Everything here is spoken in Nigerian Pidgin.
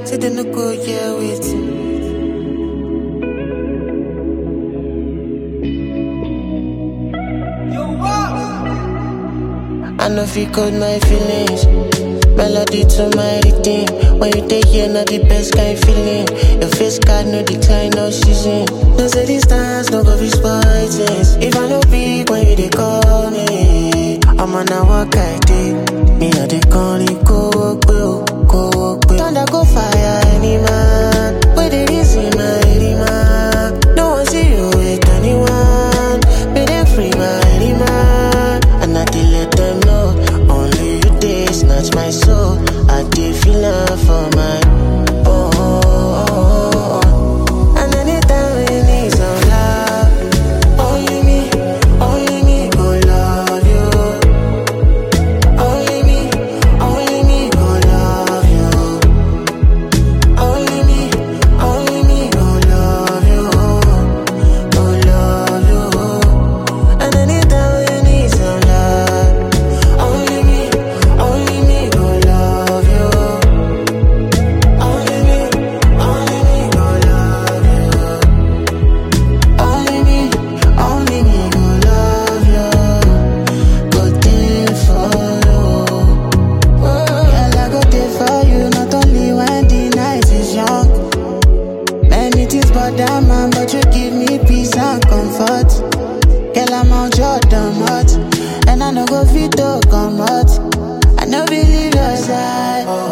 say they no go here waiting. I know if you caught my feelings. Melody to my rhythm. When you take here, not the best kind feeling. Your face card, no decline, no season. No say distance, no go be spoilers. If I no big when you they call me, I'm on a walk I did. Me a they call it, go walk, go. Thunder go fire, any man. Where they reason my any man. No one see you with anyone. Make them free my any man. And I did let them know. Only you did snatch my soul. I did feel love for my And anytime we need some love, only me go love you. Only me go love you. Only me go love you. Go love you. And anytime we need some love, only me go love you. Only me go love you. Only me go love you. Go there for you. Girl, I go there for you, not only when the night is young. Many things but that man, but you give me peace and comfort. Girl, I'm out Jordan hot, and I no go fit to come out. I no believe your side.